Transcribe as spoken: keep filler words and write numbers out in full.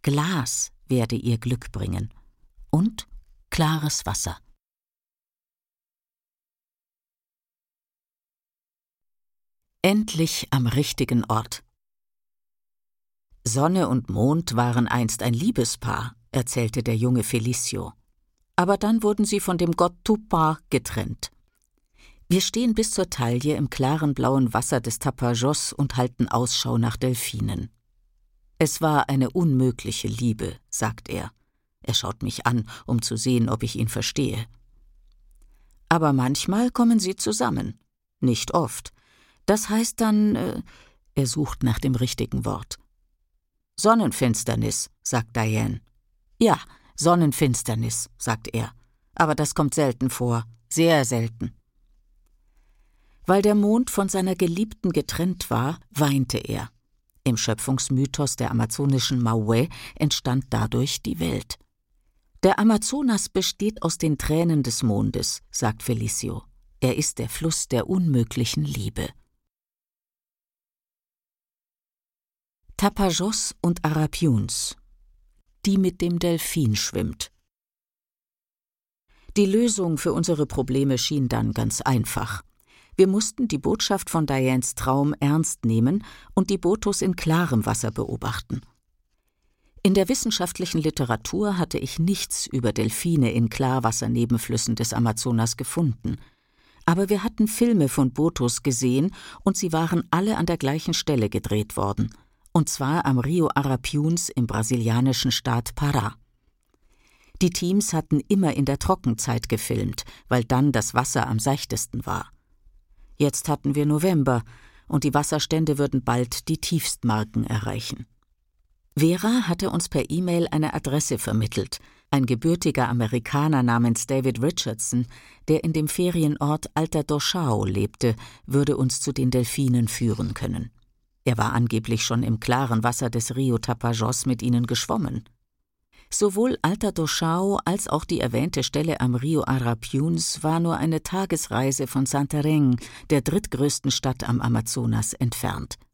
Glas werde ihr Glück bringen und klares Wasser. Endlich am richtigen Ort. Sonne und Mond waren einst ein Liebespaar, erzählte der junge Felicio. Aber dann wurden sie von dem Gott Tupá getrennt. Wir stehen bis zur Taille im klaren blauen Wasser des Tapajós und halten Ausschau nach Delfinen. Es war eine unmögliche Liebe, sagt er. Er schaut mich an, um zu sehen, ob ich ihn verstehe. Aber manchmal kommen sie zusammen. Nicht oft. Das heißt dann, äh, er sucht nach dem richtigen Wort. Sonnenfinsternis, sagt Diane. Ja, Sonnenfinsternis, sagt er. Aber das kommt selten vor, sehr selten. Weil der Mond von seiner Geliebten getrennt war, weinte er. Im Schöpfungsmythos der amazonischen Maué entstand dadurch die Welt. Der Amazonas besteht aus den Tränen des Mondes, sagt Felicio. Er ist der Fluss der unmöglichen Liebe. Tapajós und Arapiuns. Die mit dem Delfin schwimmt. Die Lösung für unsere Probleme schien dann ganz einfach. Wir mussten die Botschaft von Dianes Traum ernst nehmen und die Botos in klarem Wasser beobachten. In der wissenschaftlichen Literatur hatte ich nichts über Delfine in Klarwassernebenflüssen des Amazonas gefunden. Aber wir hatten Filme von Botos gesehen und sie waren alle an der gleichen Stelle gedreht worden, und zwar am Rio Arapiuns im brasilianischen Staat Pará. Die Teams hatten immer in der Trockenzeit gefilmt, weil dann das Wasser am seichtesten war. Jetzt hatten wir November und die Wasserstände würden bald die Tiefstmarken erreichen. Vera hatte uns per E-Mail eine Adresse vermittelt. Ein gebürtiger Amerikaner namens David Richardson, der in dem Ferienort Alta do Chão lebte, würde uns zu den Delfinen führen können. Er war angeblich schon im klaren Wasser des Rio Tapajós mit ihnen geschwommen. Sowohl Alta do Chão als auch die erwähnte Stelle am Rio Arapiuns war nur eine Tagesreise von Santarém, der drittgrößten Stadt am Amazonas, entfernt.